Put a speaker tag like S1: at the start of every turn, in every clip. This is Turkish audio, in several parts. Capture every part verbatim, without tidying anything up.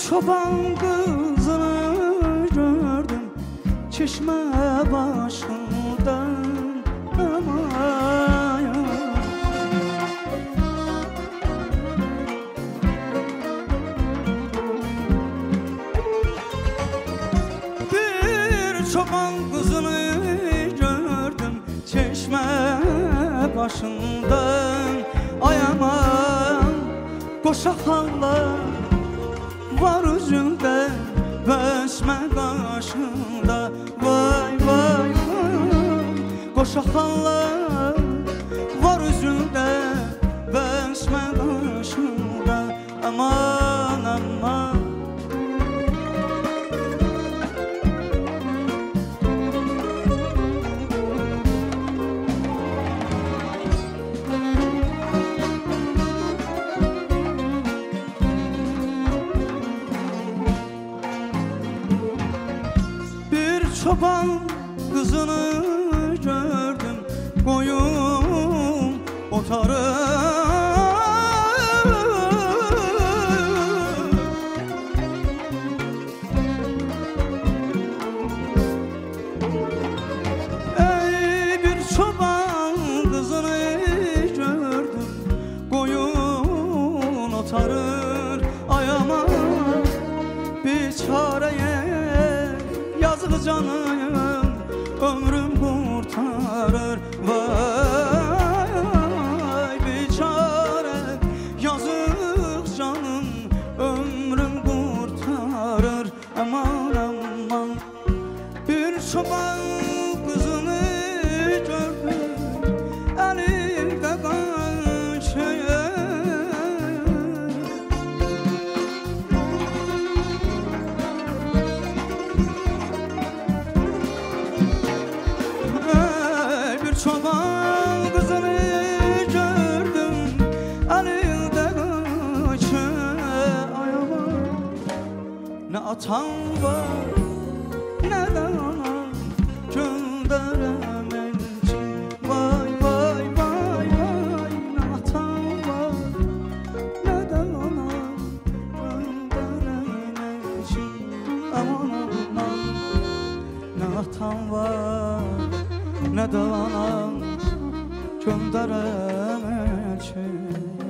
S1: çoban kızını gördüm çeşme başında. Bir çoban kızını gördüm çeşme başında. Ay aman koşa hallar var üzümde besme karşında. Vay vay vay koşa hallar var üzümde besme karşında. Aman aman çoban kızını gördüm koyun otarı. Ey bir çoban kızını gördüm koyun otarır. Ay aman biçareye yazık canım ömrüm kurtarır. Vay biçare yazık canım ömrüm kurtarır. Aman aman bir çoban kızını gördüm elinde kaşığı. Çoban kızını gördüm elinde kaşı. Ay aman ne atan var ne de ana gönderemem ki. Vay vay vay vay ne atan var ne de ana gönderemem ki. Aman aman ne atan var ne de anam gönderemeyecek.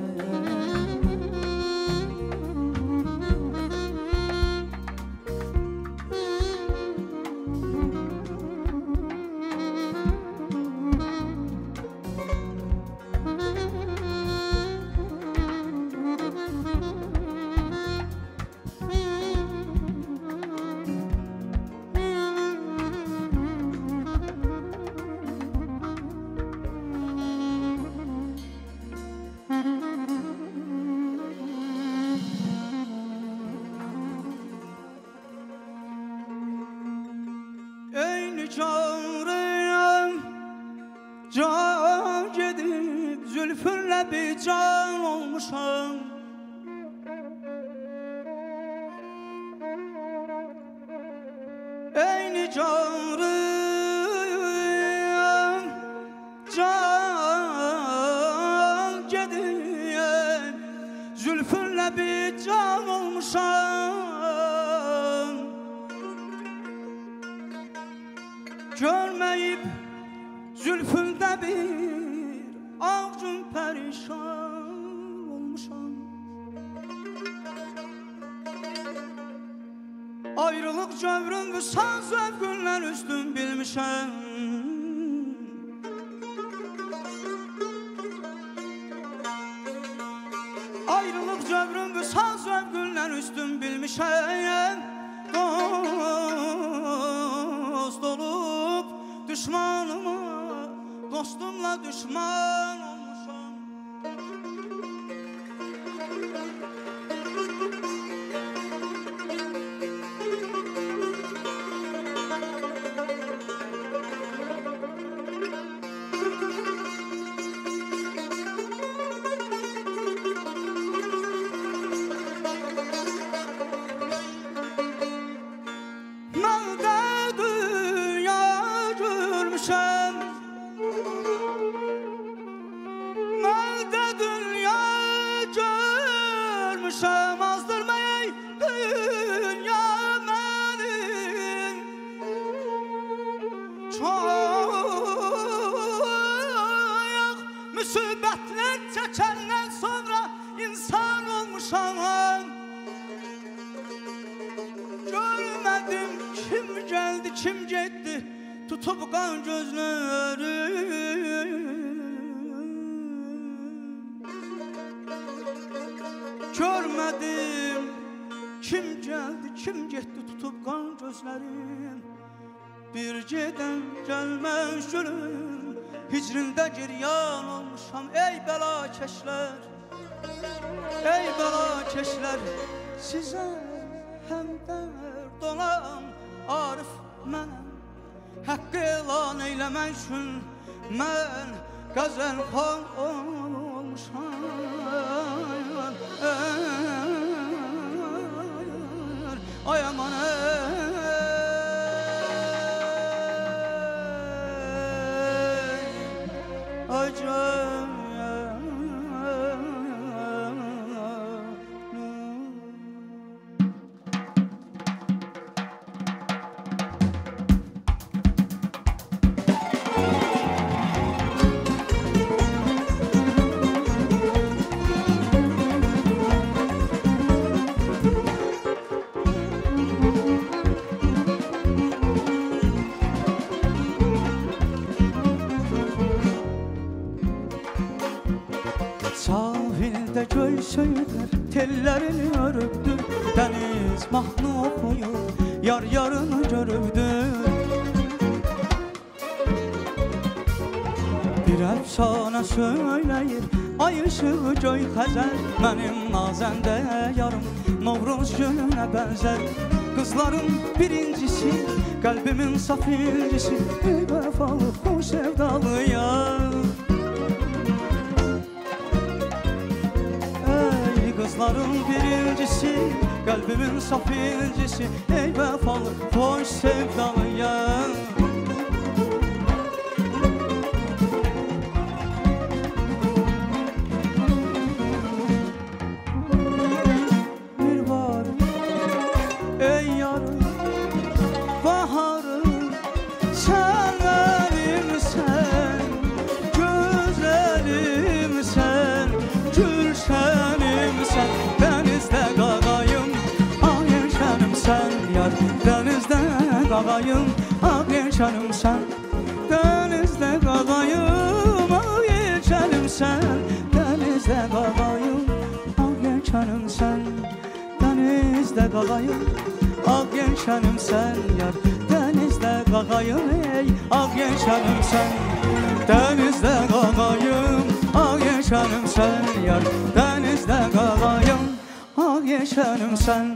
S1: Nicareyim can gidip zülfünle bir can olmuşam. Ey nicareyim can gidip zülfünle bir can olmuşam. Görmeyip zülfünde bir ağacın perişan olmuşam. Ayrılık cövrün kısa zevkünler üstün bilmişem. Ayrılık cövrün kısa zevkünler üstün bilmişem. Dost olup düşmanıma dostumla düşman olmuşam. tutulgan gözlerim görmedim kim geldi kim gitti tutulgan gözlerim bir giden gelmez gülüm hicrində giryan olmuşam ey belakeşler ey belakeşler size hem dert olan Arif mənəm haqqı elan eyləmək üçün mən qəzəl xan olmuşam ay aman ay canım Sahilde göl söyler tellerini örüptü deniz mahnı okuyor yar yarını görüptü bir efsane söyleyir ay ışığı göy xəzər benim nazende yarım Novruz gününe benzer kızların birincisi kalbimin saf incisi ey vefalı bu sevdalı yar Kızların birincisi, kalbimin saf incisi ey vefalı, hoş sevdalı yar Bir var, ey yarım, baharım sen benimsen, güzelimsen, gülşenimsen denizde qağayım, ağ yelkənimsən yar denizde qağayım, ağ yelkənimsən denizde qağayım, ağ yelkənimsən denizde qağayım, ağ yelkənimsən denizde qağayım, ağ yelkənimsən yar denizde qağayım, ey ağ yelkənimsən denizde qağayım, ağ yelkənimsən yar denizde qağayım, ağ yelkənimsən